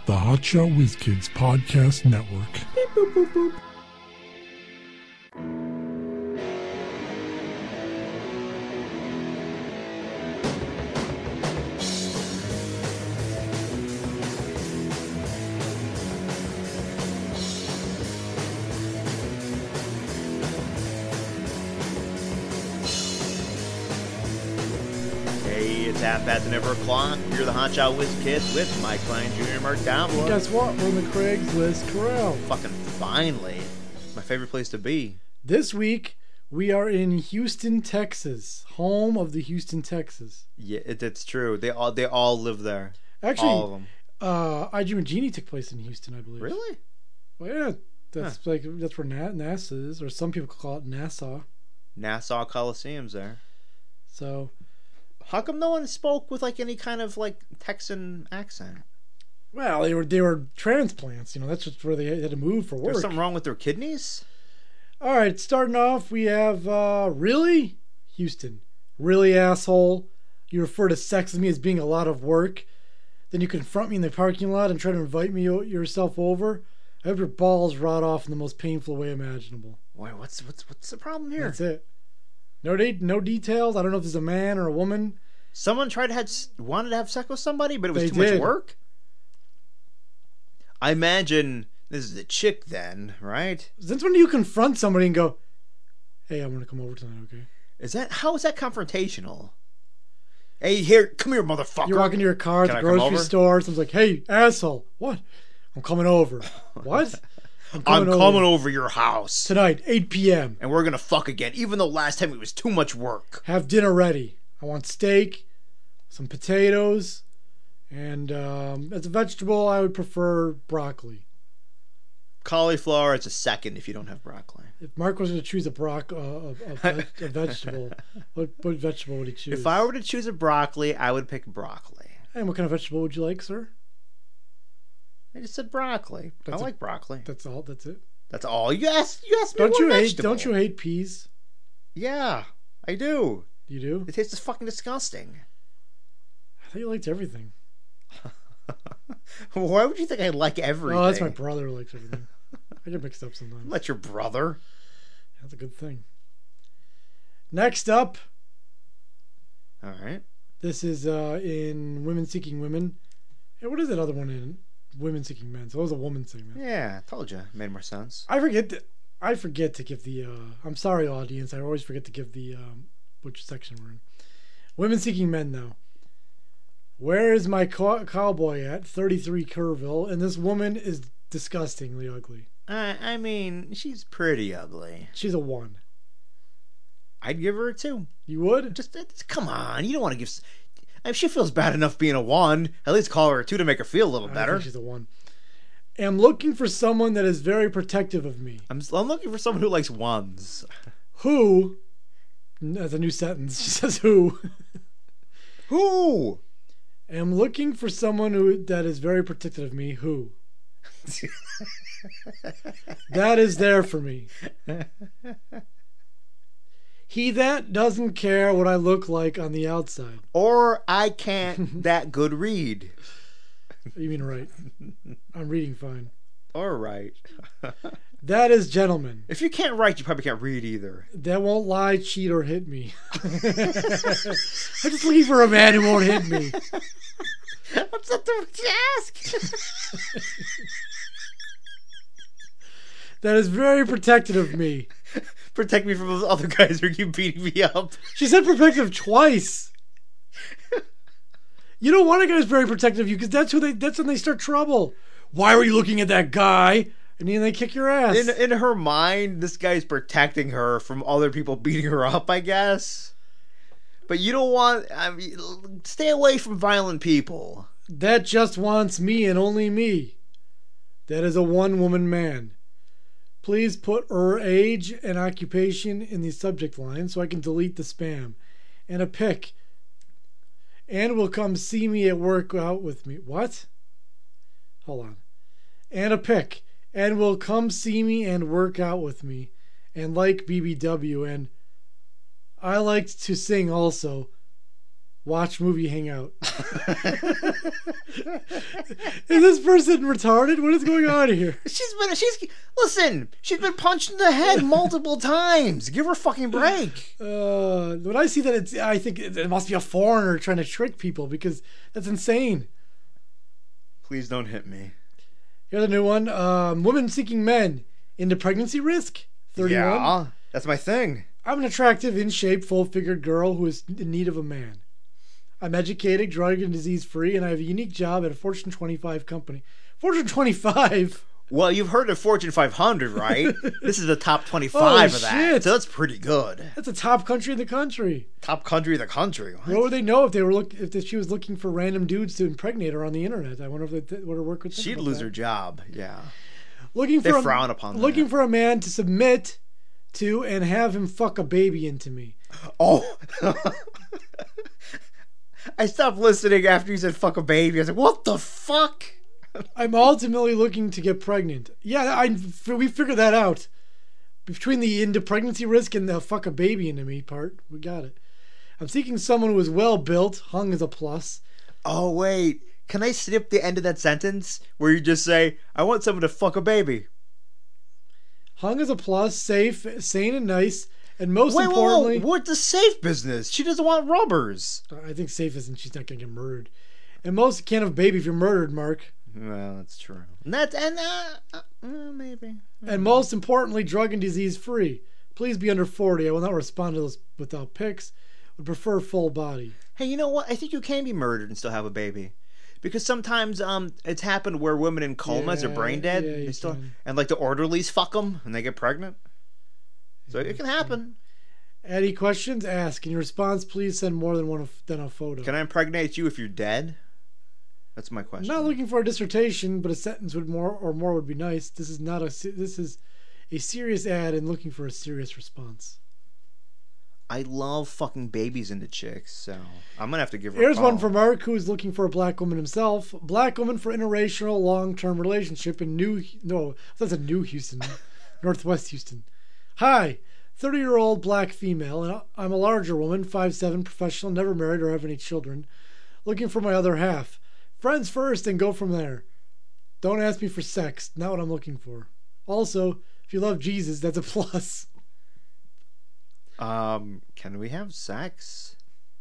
the Hotshot Whiz Kids Podcast Network. Beep, boop, boop, boop. It's half past the never o'clock. You're the Hotshot Whiz Kids with Mike Klein Jr. and Mark Download. Guess what? We're in the Craigslist Corral. Fucking finally. My favorite place to be. This week, we are in Houston, Texas. Home of the Houston Texans. Yeah, it's true. They all live there. Actually, all of them. IG Magini took place in Houston, I believe. Really? Well, yeah. That's where NASA is, or some people call it NASA. Nassau Coliseum's there. So... How come no one spoke with like any kind of like Texan accent? Well, they were transplants. You know, that's just where they had to move for work. There's something wrong with their kidneys? All right, starting off, we have really Houston, really asshole. You refer to sex with me as being a lot of work. Then you confront me in the parking lot and try to invite me yourself over. I hope your balls rot off in the most painful way imaginable. Wait, what's the problem here? That's it. No details. I don't know if there's a man or a woman. Someone wanted to have sex with somebody, but it was too much work? I imagine this is a chick then, right? Since when do you confront somebody and go, hey, I'm going to come over tonight, okay? How is that confrontational? Hey, come here, motherfucker. You're walking to your car at the grocery store. Someone's like, hey, asshole. What? I'm coming over. What? I'm coming over your house. Tonight, 8 p.m. And we're going to fuck again, even though last time it was too much work. Have dinner ready. I want steak, some potatoes, and as a vegetable, I would prefer broccoli. Cauliflower is a second if you don't have broccoli. If Mark was going to choose a vegetable, what vegetable would he choose? If I were to choose a broccoli, I would pick broccoli. And what kind of vegetable would you like, sir? I just said broccoli. I like broccoli. That's all. That's it. That's all. You asked me what vegetable. Don't you hate peas? Yeah, I do. You do? It tastes fucking disgusting. I thought you liked everything. Why would you think I like everything? Oh, that's my brother who likes everything. I get mixed up sometimes. I'm not your brother. That's a good thing. Next up. All right. This is in Women Seeking Women. Hey, what is that other one in? Women Seeking Men. So it was a woman segment. Yeah, I told you. Made more sense. I forget to give the... I'm sorry, audience. I always forget to give the... which section we're in. Women Seeking Men, though. Where is my cowboy at? 33 Kerrville. And this woman is disgustingly ugly. I mean, she's pretty ugly. She's a 1. I'd give her a 2. You would? Just come on. You don't want to give... If she feels bad enough being a 1, at least call her a 2 to make her feel a little better. I think she's a 1. I'm looking for someone that is very protective of me. I'm looking for someone who likes 1s. Who? That's a new sentence. She says who. Who? I'm looking for someone that is very protective of me. Who? That is there for me. He that doesn't care what I look like on the outside. Or I can't that good read. You mean right. I'm reading fine. All right. That is gentlemen. If you can't write, you probably can't read either. That won't lie, cheat, or hit me. I'm just looking for a man who won't hit me. What's that to ask? That is very protective of me. Protect me from those other guys who keep beating me up. She said protective twice. You don't want a guy who's very protective of you because that's when they start trouble. Why were you looking at that guy? And then they kick your ass. In her mind, this guy's protecting her from other people beating her up, I guess. But you don't want... stay away from violent people. That just wants me and only me. That is a one-woman man. Please put her age and occupation in the subject line so I can delete the spam. And a pic. And will come see me at work out with me. What? Hold on. And a pic. And will come see me and work out with me. And like BBW. And I liked to sing also. watch movie, hang out. Is this person retarded? What is going on here? She's been punched in the head multiple times. Give her a fucking break. When I see that, I think it must be a foreigner trying to trick people, because that's insane. Please don't hit me. Here's a new one. Women seeking men into pregnancy risk. 31. Yeah, that's my thing. I'm an attractive, in shape, full-figured girl who is in need of a man. I'm educated, drug and disease free, and I have a unique job at a Fortune 25 company. Fortune 25? Well, you've heard of Fortune 500, right? This is the top 25 Holy of that. shit. So that's pretty good. That's a top country in the country. Top country of the country. What would they know if she was looking for random dudes to impregnate her on the internet? I wonder if they would her work with them. She'd lose her job. Yeah. They frown upon that. Looking for a man to submit to and have him fuck a baby into me. Oh. I stopped listening after you said fuck a baby. I was like, what the fuck? I'm ultimately looking to get pregnant. Yeah, we figured that out. Between the into pregnancy risk and the fuck a baby into me part, we got it. I'm seeking someone who is well built, hung as a plus. Oh, wait. Can I snip the end of that sentence where you just say, I want someone to fuck a baby? Hung as a plus, safe, sane and nice, and most importantly... Wait, what's the safe business? She doesn't want rubbers. I think safe isn't, she's not going to get murdered. And most can't have a baby if you're murdered, Mark. Well, that's true. Maybe. And most importantly, drug and disease free. Please be under 40. I will not respond to those without pics. Would prefer full body. Hey, you know what? I think you can be murdered and still have a baby. Because sometimes it's happened where women in comas are brain dead. Yeah, they still, and like the orderlies fuck them and they get pregnant. So it can happen. Any questions? Ask. In your response, please send more than a photo. Can I impregnate you if you're dead? That's my question. I'm not looking for a dissertation, but a sentence would would be nice. This is a serious ad and looking for a serious response. I love fucking babies into chicks, so I'm gonna have to give her. Here's a call. one from Mark, who is looking for a black woman himself. Black woman for interracial long-term relationship in New Houston, Northwest Houston. Hi, 30-year-old black female, and I'm a larger woman, 5'7", professional, never married or have any children. Looking for my other half. Friends first and go from there. Don't ask me for sex, not what I'm looking for. Also, if you love Jesus, that's a plus. Can we have sex?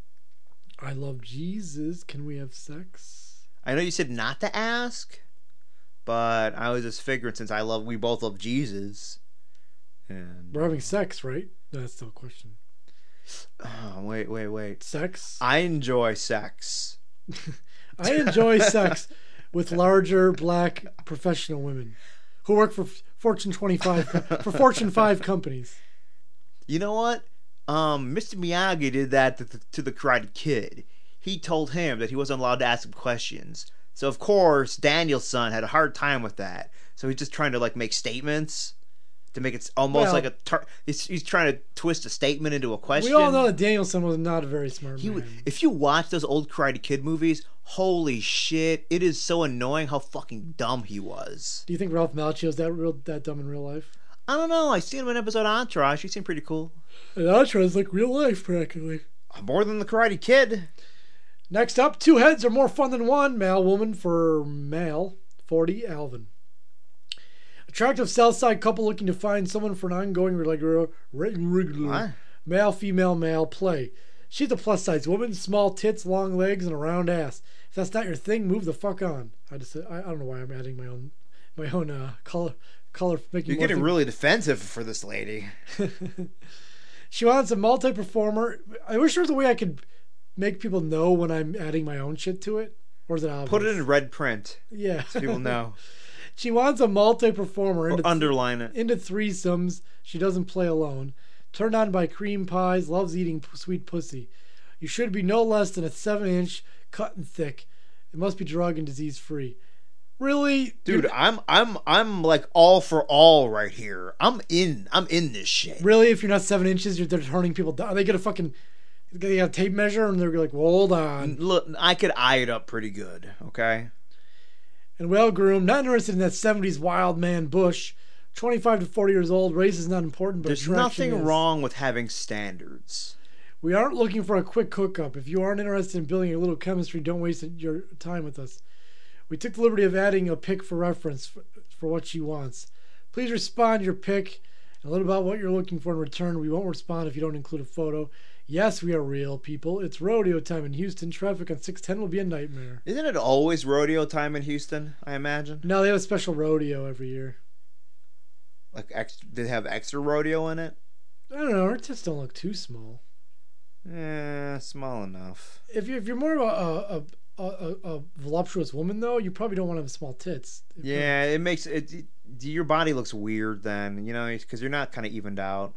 I love Jesus. Can we have sex? I know you said not to ask, but I was just figuring since we both love Jesus. And we're having sex, right? That's still a question. Oh, wait. Sex? I enjoy sex. I enjoy sex with larger black professional women who work for Fortune 25 for Fortune 5 companies. You know what? Mr. Miyagi did that to the Karate Kid. He told him that he wasn't allowed to ask him questions. So of course Daniel-san had a hard time with that. So he's just trying to make statements to make it almost like he's trying to twist a statement into a question. We all know that Daniel-san was not a very smart man. If you watch those old Karate Kid movies, holy shit, it is so annoying how fucking dumb he was. Do you think Ralph Macchio's that dumb in real life? I don't know. I seen him in an episode of Entourage. He seemed pretty cool. And Entourage is like real life, practically. More than the Karate Kid. Next up, 2 heads are more fun than one. Male woman for male, 40, Alvin. Attractive Southside couple looking to find someone for an ongoing regular male, female, male play. She's a plus-size woman, small tits, long legs, and a round ass. If that's not your thing, move the fuck on. I don't know why I'm adding my own color. You're getting really defensive for this lady. She wants a multi-performer. I wish there was a way I could make people know when I'm adding my own shit to it. Or is it obvious? Put it in red print. Yeah. So people know. She wants a multi-performer. Or underline it. Into threesomes. She doesn't play alone. Turned on by cream pies. Loves eating sweet pussy. You should be no less than a 7-inch, cut and thick. It must be drug and disease free. Really, dude, I'm like all for all right here. I'm in this shit. Really, if you're not 7 inches, they're turning people down. They get a tape measure and they're like, well, hold on. Look, I could eye it up pretty good, okay? And well groomed, not interested in that 70s wild man bush. 25 to 40 years old, race is not important, but there's nothing wrong with having standards. We aren't looking for a quick hookup. If you aren't interested in building a little chemistry, don't waste your time with us. We took the liberty of adding a pic for reference for what she wants. Please respond your pic and a little about what you're looking for in return. We won't respond if you don't include a photo. Yes, we are real people. It's rodeo time in Houston. Traffic on 610 will be a nightmare. Isn't it always rodeo time in Houston, I imagine? No, they have a special rodeo every year. Like, they have extra rodeo in it? I don't know. Her tits don't look too small. Small enough. If you're more of a voluptuous woman, though, you probably don't want to have small tits. Yeah, it makes it. Your body looks weird then, because you're not kind of evened out.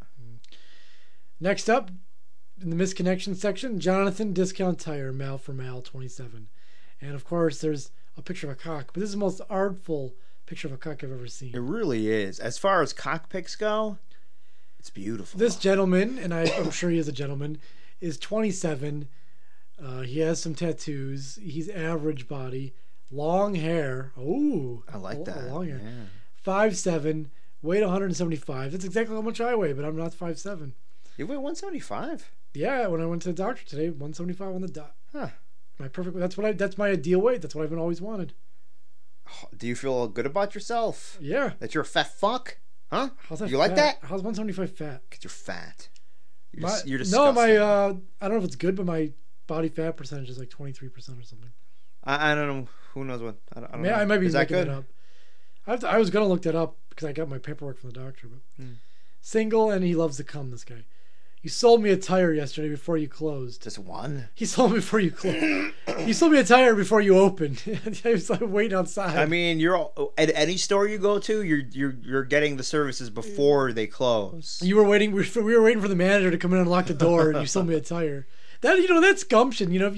Next up, in the misconnection section, Jonathan Discount Tire, male for male, 27. And of course, there's a picture of a cock, but this is the most artful picture of a cock I've ever seen. It really is. As far as cock pics go, it's beautiful. This gentleman, and I'm sure he is a gentleman, is 27. He has some tattoos. He's average body, long hair. Oh, I like that. Long hair. Yeah. 5'7", weight 175. That's exactly how much I weigh, but I'm not 5'7". You weigh 175? Yeah, when I went to the doctor today, 175 on the dot. Huh. That's my ideal weight. That's what I've always wanted. Do you feel good about yourself? Yeah. That you're a fat fuck? Huh? How's that You fat? like that? How's 175 fat? Because you're fat. You're disgusting. No, I don't know if it's good, but my body fat percentage is like 23% or something. I don't know. Who knows what? I don't know. I might be Is that making good? it up. I was going to look that up because I got my paperwork from the doctor. But single, and he loves to cum, this guy. You sold me a tire yesterday before you closed. Just one? He sold me before you closed. You sold me a tire before you opened. I was like waiting outside. I mean, at any store you go to, you're getting the services before they close. You were waiting. We were waiting for the manager to come in and unlock the door, and you sold me a tire. That's gumption. If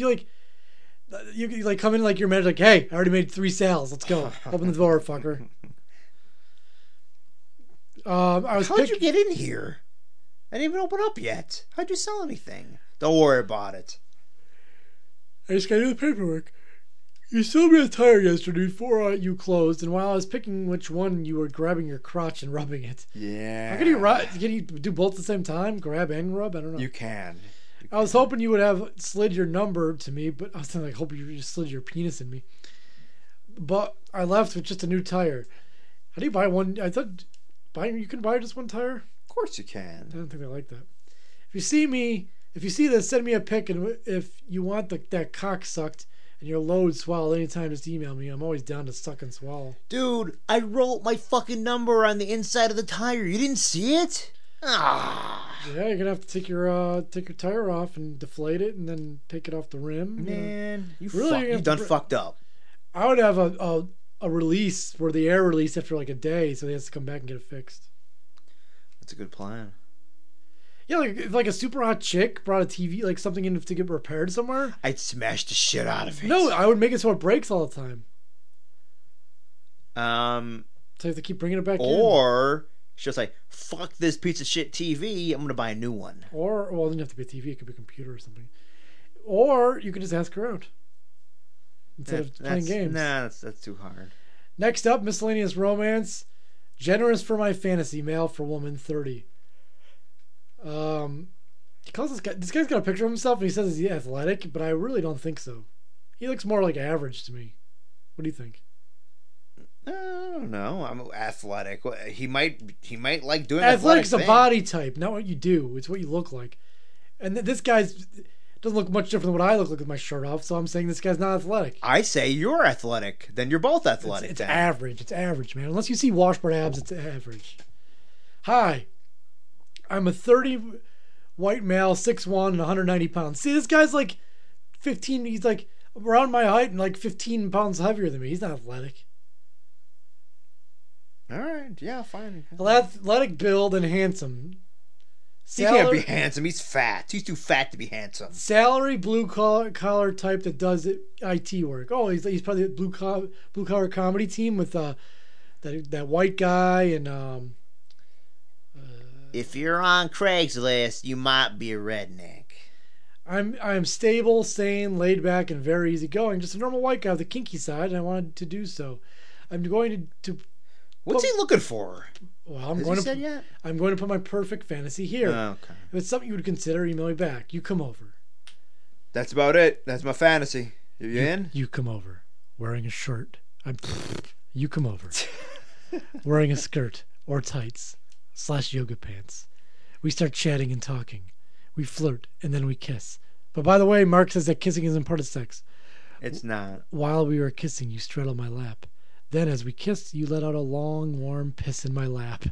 you like come in like your manager, like, hey, I already made 3 sales. Let's go. Open the door, fucker. How'd you get in here? I didn't even open up yet. How'd you sell anything? Don't worry about it. I just got to do the paperwork. You sold me a tire yesterday before you closed, and while I was picking which one, you were grabbing your crotch and rubbing it. Yeah. How can you do both at the same time? Grab and rub? I don't know. You can. I was hoping you would have slid your number to me, but I was like, hoping you just slid your penis in me. But I left with just a new tire. How do you buy one? I thought you can buy just one tire. Of course you can. I don't think they like that. If you see this, send me a pic, and if you want that cock sucked and your load swallowed anytime, just email me. I'm always down to suck and swallow. Dude, I wrote my fucking number on the inside of the tire. You didn't see it? Ah. Yeah, you're gonna have to take your tire off and deflate it, and then take it off the rim. Man, you done fucked up. I would have a release for the air release after like a day, so he has to come back and get it fixed. That's a good plan. Yeah, like a super hot chick brought a TV, like something in to get repaired somewhere. I'd smash the shit out of it. No, I would make it so it breaks all the time. So you have to keep bringing it back in. Or it's just like, fuck this piece of shit TV, I'm going to buy a new one. Or, well, it doesn't have to be a TV, it could be a computer or something. Or you could just ask her out instead of playing games. Nah, that's too hard. Next up, miscellaneous romance. Generous for my fantasy, male for woman, 30. He calls this guy's got a picture of himself and he says he's athletic, but I really don't think so. He looks more like average to me. What do you think? I don't know. I'm athletic. He might like doing Athletic's athletic a body type, not what you do. It's what you look like. And this guy's doesn't look much different than what I look like with my shirt off, so I'm saying this guy's not athletic. I say you're athletic. Then you're both athletic. It's average. It's average, man. Unless you see Washburn abs, it's average. Hi. I'm a 30 white male, 6'1", and 190 pounds. See, this guy's like 15. He's like around my height and like 15 pounds heavier than me. He's not athletic. All right. Yeah, fine. Athletic build and handsome. He can't be handsome. He's fat. He's too fat to be handsome. Salary blue collar type that does IT work. Oh, he's probably a blue collar comedy team with that white guy and. If you're on Craigslist, you might be a redneck. I'm stable, sane, laid back, and very easygoing. Just a normal white guy with a kinky side, and I wanted to do so. I'm going to What's he looking for? Well, Has he said yet? I'm going to put my perfect fantasy here. Okay. If it's something you would consider, email me back. You come over. That's about it. That's my fantasy. You in? You come over. Wearing a shirt. You come over. Wearing a skirt or tights / yoga pants. We start chatting and talking. We flirt and then we kiss. But by the way, Mark says that kissing isn't part of sex. It's not. While we were kissing, you straddled my lap. Then, as we kissed, you let out a long, warm piss in my lap.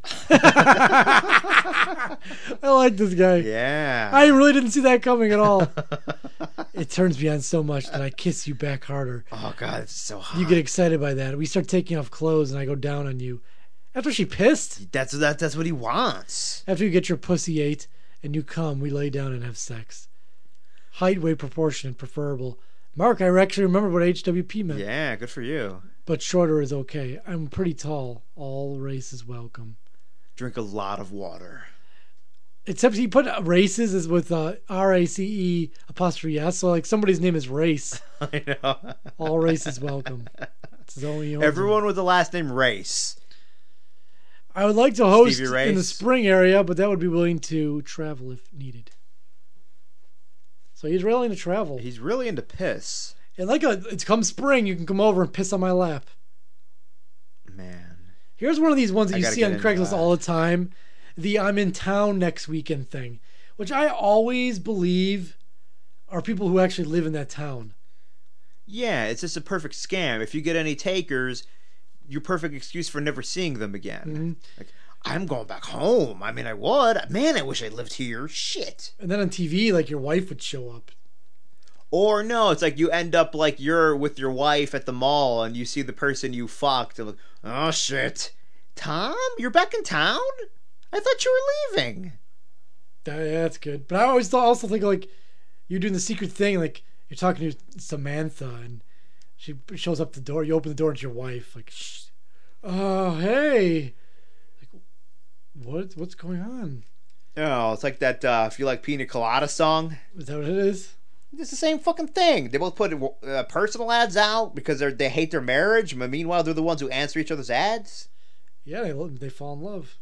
I like this guy. Yeah. I really didn't see that coming at all. It turns me on so much that I kiss you back harder. Oh, God, it's so hot. You get excited by that. We start taking off clothes, and I go down on you. After she pissed? That's what he wants. After you get your pussy ate, and you come, we lay down and have sex. Height, weight, proportionate, preferable. Mark, I actually remember what HWP meant. Yeah, good for you. But shorter is okay. I'm pretty tall. All races welcome. Drink a lot of water. Except he put races as with RACE apostrophe S. So like somebody's name is Race. I know. All races welcome. It's his only Everyone with the last name Race. I would like to host Stevie Race. in the spring area, but that would be willing to travel if needed. So he's willing to travel. He's really into piss. And it's come spring, you can come over and piss on my lap. Man. Here's one of these ones that you see on Craigslist that. all the time. The I'm in town next weekend thing. Which I always believe are people who actually live in that town. Yeah, it's just a perfect scam. If you get any takers, your perfect excuse for never seeing them again. Mm-hmm. Like, I'm going back home. I mean, I would. Man, I wish I lived here. Shit. And then on TV, like your wife would show up. Or no, it's like you end up like you're with your wife at the mall and you see the person you fucked. And like, oh shit, Tom, you're back in town? I thought you were leaving. That's good. But I always also think like you're doing the secret thing, like you're talking to Samantha and she shows up the door. You open the door and it's your wife. Like, shh. Oh, hey. Like, what's going on? Oh, it's like that If You Like Pina Colada song. Is that what it is? It's the same fucking thing. They both put personal ads out because they hate their marriage, but meanwhile they're the ones who answer each other's ads. Yeah, they fall in love.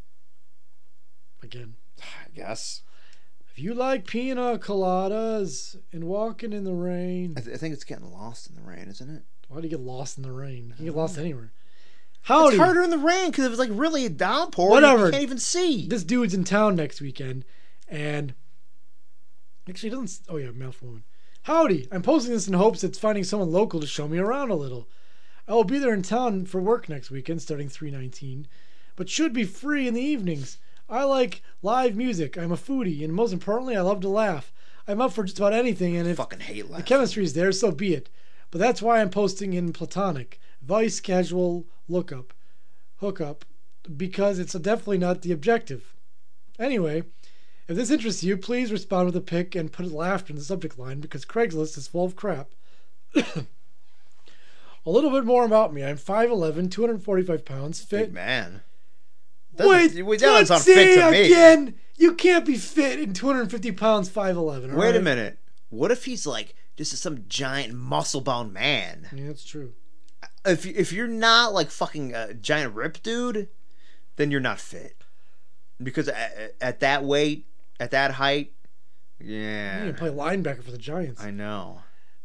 Again. I guess. If you like pina coladas and walking in the rain. I think it's getting lost in the rain, isn't it? Why do you get lost in the rain? You can get lost anywhere. Howdy. It's harder in the rain because it was like really a downpour. Whatever. You can't even see. This dude's in town next weekend, and actually he doesn't. Oh yeah, mouth woman. Howdy. I'm posting this in hopes it's finding someone local to show me around a little. I will be there in town for work next weekend, starting 3/19, but should be free in the evenings. I like live music. I'm a foodie, and most importantly, I love to laugh. I'm up for just about anything, and if fucking hate the laughing. chemistry is there, so be it. But that's why I'm posting in platonic, vice, casual, hookup, because it's definitely not the objective. Anyway, if this interests you, please respond with a pic and put laughter in the subject line because Craigslist is full of crap. A little bit more about me. I'm 5'11", 245 pounds, fit. Big man. Wait, that doesn't sound fit to me. Again, you can't be fit in 250 pounds, 5'11". Wait a minute. What if he's like just some giant muscle-bound man? Yeah, that's true. If you're not like fucking a giant rip dude, then you're not fit. Because at that weight, at that height, yeah. You can play linebacker for the Giants. I know.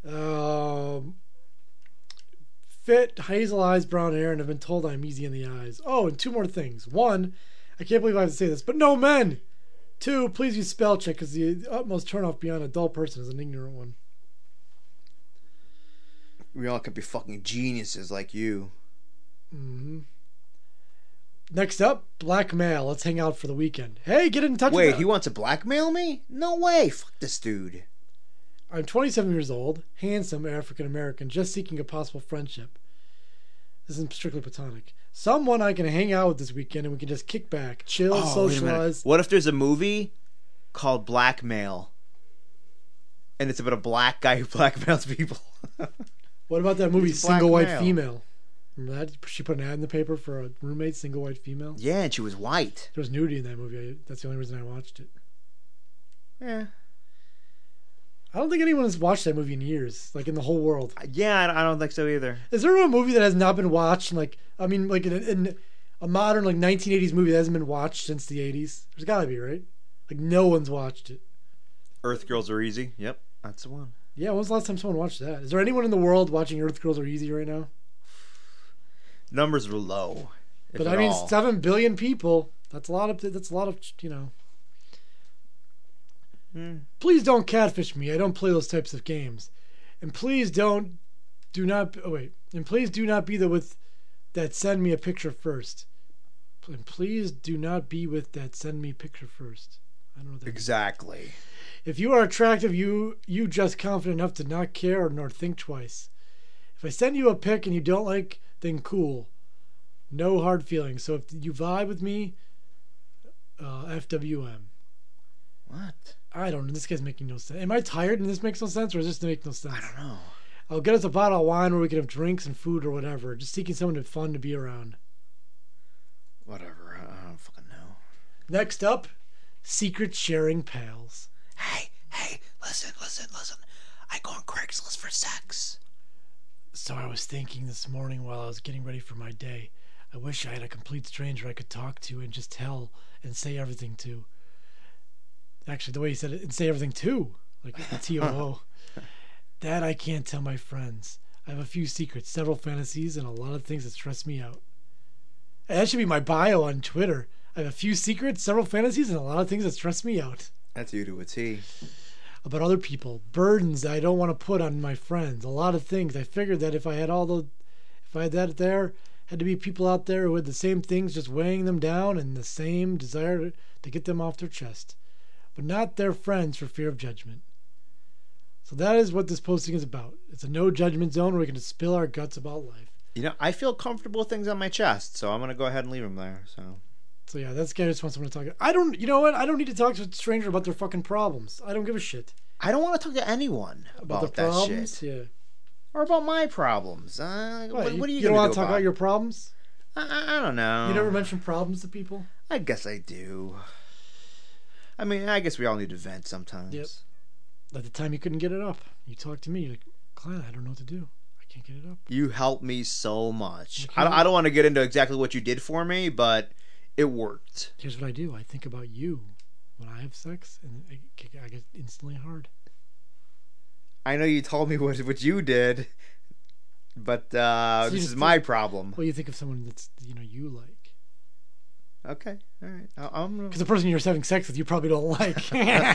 Fit, hazel eyes, brown hair, and have been told I'm easy in the eyes. Oh, and two more things. One, I can't believe I have to say this, but no men. Two, please use spell check because the utmost turnoff beyond a dull person is an ignorant one. We all could be fucking geniuses like you. Mm-hmm. Next up, blackmail. Let's hang out for the weekend. Hey, get in touch with me. Wait, he wants to blackmail me? No way. Fuck this dude. I'm 27 years old, handsome, African-American, just seeking a possible friendship. This isn't strictly platonic. Someone I can hang out with this weekend and we can just kick back, chill, socialize. What if there's a movie called Blackmail? And it's about a black guy who blackmails people. What about that movie, It's Single White blackmail. Female? Remember that? She put an ad in the paper for a roommate, single white female. Yeah, and she was white. There was nudity in that movie. That's the only reason I watched it. Yeah. I don't think anyone has watched that movie in years, like in the whole world. Yeah, I don't think so either. Is there a movie that has not been watched? In a modern, like, 1980s movie that hasn't been watched since the 80s? There's got to be, right? Like, no one's watched it. Earth Girls Are Easy. Yep, that's the one. Yeah, when was the last time someone watched that? Is there anyone in the world watching Earth Girls Are Easy right now? Numbers are low. But I mean, 7 billion people. That's a lot of, you know. Please don't catfish me. I don't play those types of games. And please do not be with that send me a picture first. And please do not be with that send me picture first. I don't know what that exactly means. If you are attractive, you just confident enough to not care nor think twice. If I send you a pic and you don't like, then cool. No hard feelings. So if you vibe with me, FWM. What? I don't know. This guy's making no sense. Am I tired and this makes no sense, or does this make no sense? I don't know. I'll get us a bottle of wine where we can have drinks and food or whatever. Just seeking someone fun to be around. Whatever. I don't fucking know. Next up, secret sharing pals. Hey, listen. I go on Craigslist for sex. So I was thinking this morning while I was getting ready for my day, I wish I had a complete stranger I could talk to and just tell and say everything to. Actually, the way he said it, and say everything to, like TOO. That I can't tell my friends. I have a few secrets, several fantasies, and a lot of things that stress me out. That should be my bio on Twitter. I have a few secrets, several fantasies, and a lot of things that stress me out. That's you to a T. About other people, burdens that I don't want to put on my friends, a lot of things. I figured that if I had that there, had to be people out there who had the same things just weighing them down and the same desire to get them off their chest, but not their friends for fear of judgment. So that is what this posting is about. It's a no judgment zone where we can just spill our guts about life. You know, I feel comfortable with things on my chest, so I'm going to go ahead and leave them there. So yeah, that guy just wants someone to talk. You know what? I don't need to talk to a stranger about their fucking problems. I don't give a shit. I don't want to talk to anyone about the problems? that shit. Yeah. Or about my problems. What are you going to do? You don't want to talk about your problems? I don't know. You never mention problems to people? I guess I do. I mean, I guess we all need to vent sometimes. Yep. At the time you couldn't get it up. You talked to me. You're like, Clint, I don't know what to do. I can't get it up. You helped me so much. I don't want to get into exactly what you did for me, but it worked. Here's what I do. I think about you when I have sex, and I get instantly hard. I know you told me what you did, but this is my problem. Well, you think of someone that's you like. Okay, all right. Because the person you're having sex with, you probably don't like.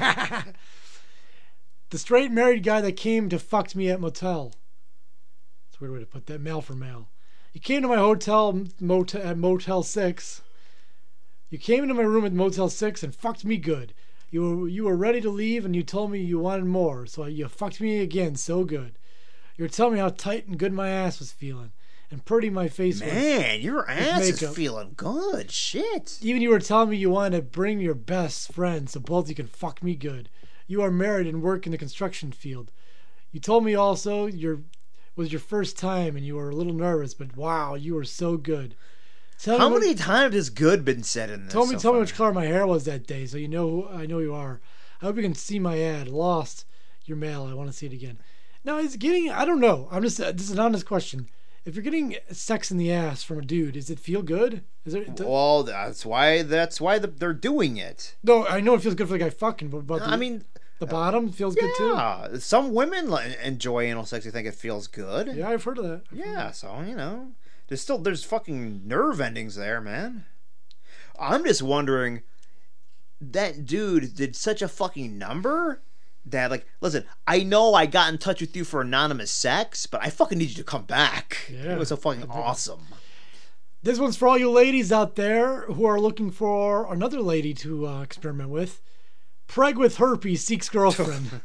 The straight married guy that came to fuck me at motel. That's a weird way to put that. Male for male. He came to my hotel at Motel 6. You came into my room at Motel 6 and fucked me good. You were ready to leave and you told me you wanted more, so you fucked me again so good. You were telling me how tight and good my ass was feeling. And pretty my face was. Man, your ass is feeling good. Shit. Even you were telling me you wanted to bring your best friend so both you can fuck me good. You are married and work in the construction field. You told me also was your first time and you were a little nervous, but wow, you were so good. How many times has good been said in this? Tell me which color my hair was that day, so you know who I know you are. I hope you can see my ad. Lost your mail. I want to see it again. Now, I don't know. This is an honest question. If you're getting sex in the ass from a dude, does it feel good? Well, that's why they're doing it. No, I know it feels good for the guy fucking, but the bottom feels good too. Yeah, some women enjoy anal sex. I think it feels good. Yeah, I've heard of that. So there's fucking nerve endings there, man. I'm just wondering, that dude did such a fucking number that, listen, I know I got in touch with you for anonymous sex, but I fucking need you to come back. Yeah, it was so fucking awesome. This one's for all you ladies out there who are looking for another lady to experiment with. Preg with herpes seeks girlfriend.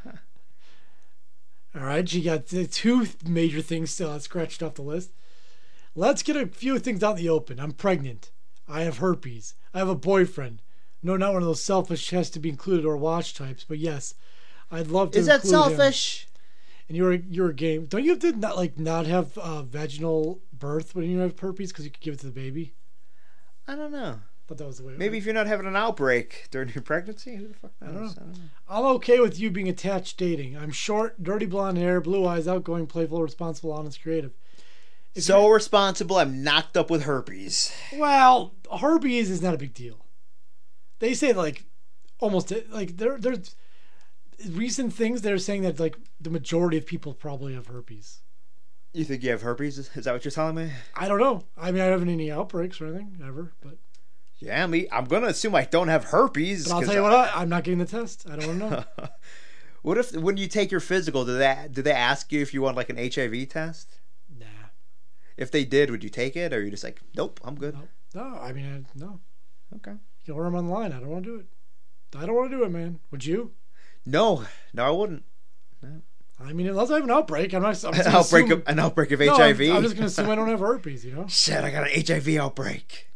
All right, she got two major things still scratched off the list. Let's get a few things out in the open. I'm pregnant. I have herpes. I have a boyfriend. No, not one of those selfish has to be included or watch types, but yes, I'd love to. Is that selfish? Him. And you're a game. Don't you have to not have vaginal birth when you have herpes because you could give it to the baby? I don't know. But that was the way. Maybe if you're not having an outbreak during your pregnancy, who the fuck knows? I don't know. I'm okay with you being attached dating. I'm short, dirty blonde hair, blue eyes, outgoing, playful, responsible, honest, creative. So responsible, I'm knocked up with herpes. Well, herpes is not a big deal. They say like almost like there's recent things they're saying that like the majority of people probably have herpes. You think you have herpes? Is that what you're telling me? I don't know. I mean, I haven't any outbreaks or anything ever, but yeah, I'm gonna assume I don't have herpes. But I'll tell you what, I'm not getting the test. I don't want to know. What if when you take your physical, do they ask you if you want like an HIV test? Nah. If they did, would you take it, or are you just like, nope, I'm good? No, I mean, no. Okay. You can order them online. I don't want to do it. I don't want to do it, man. Would you? No, I wouldn't. No. I mean, unless I have an outbreak, I'm not. An outbreak of HIV. I'm just going to assume I don't have herpes. You know. Shit, I got an HIV outbreak.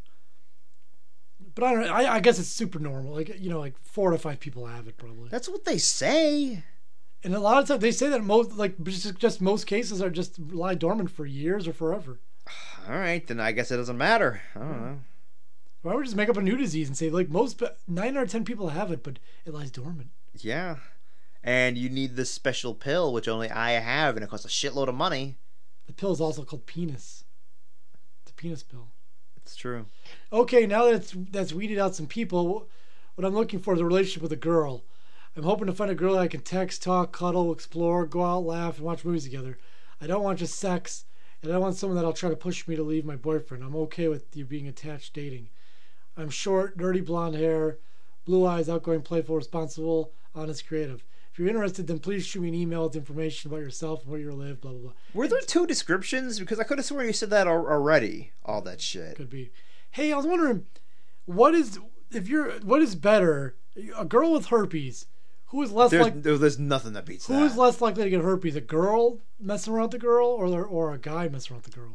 But I don't. I guess it's super normal. Like like 4 to 5 people have it probably. That's what they say. And a lot of times they say that just most cases are just lie dormant for years or forever. All right, then I guess it doesn't matter. I don't know. Why would we just make up a new disease and say like 9 out of 10 people have it, but it lies dormant? Yeah, and you need this special pill, which only I have, and it costs a shitload of money. The pill is also called penis. The penis pill. It's true. Okay, now that's weeded out some people, what I'm looking for is a relationship with a girl. I'm hoping to find a girl that I can text, talk, cuddle, explore, go out, laugh, and watch movies together. I don't want just sex, and I don't want someone that'll try to push me to leave my boyfriend. I'm okay with you being attached dating. I'm short, dirty blonde hair, blue eyes, outgoing, playful, responsible, honest, creative. If you're interested, then please shoot me an email with information about yourself and where you live, blah, blah, blah. Were there 2 descriptions? Because I could have sworn you said that already. All that shit. Could be. Hey, I was wondering, what is better, a girl with herpes, who is less likely... There's nothing that beats that. Who is less likely to get herpes, a girl messing around with the girl or a guy messing around with the girl?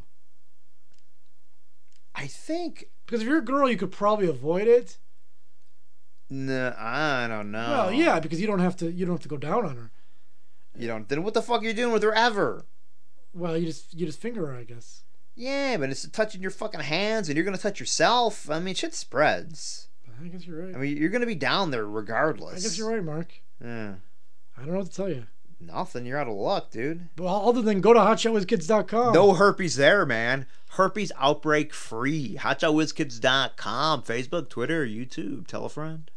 I think... Because if you're a girl, you could probably avoid it. No, I don't know. Well, yeah, because you don't have to go down on her. You don't. Then what the fuck are you doing with her ever? Well, you just finger her, I guess. Yeah, but it's touching your fucking hands, and you're gonna touch yourself. I mean, shit spreads. I guess you're right. I mean, you're gonna be down there regardless. I guess you're right, Mark. Yeah. I don't know what to tell you. Nothing. You're out of luck, dude. Well, other than go to hotshotwizkids.com. No herpes there, man. Herpes outbreak free. Hotshotwizkids.com. Facebook, Twitter, YouTube. Tell a friend.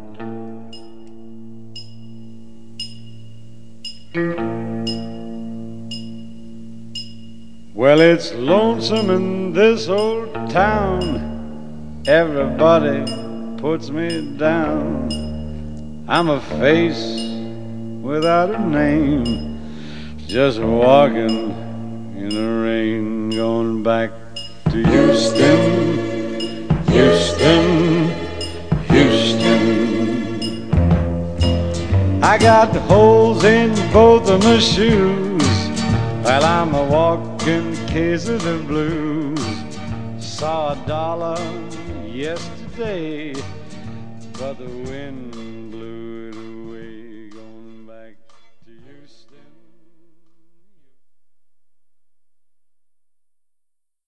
Well, it's lonesome in this old town. Everybody puts me down. I'm a face without a name, just walking in the rain, going back to Houston, Houston, Houston. I got holes in both of my shoes, while I'm a walking case of the blues. Saw $1 yesterday, but the wind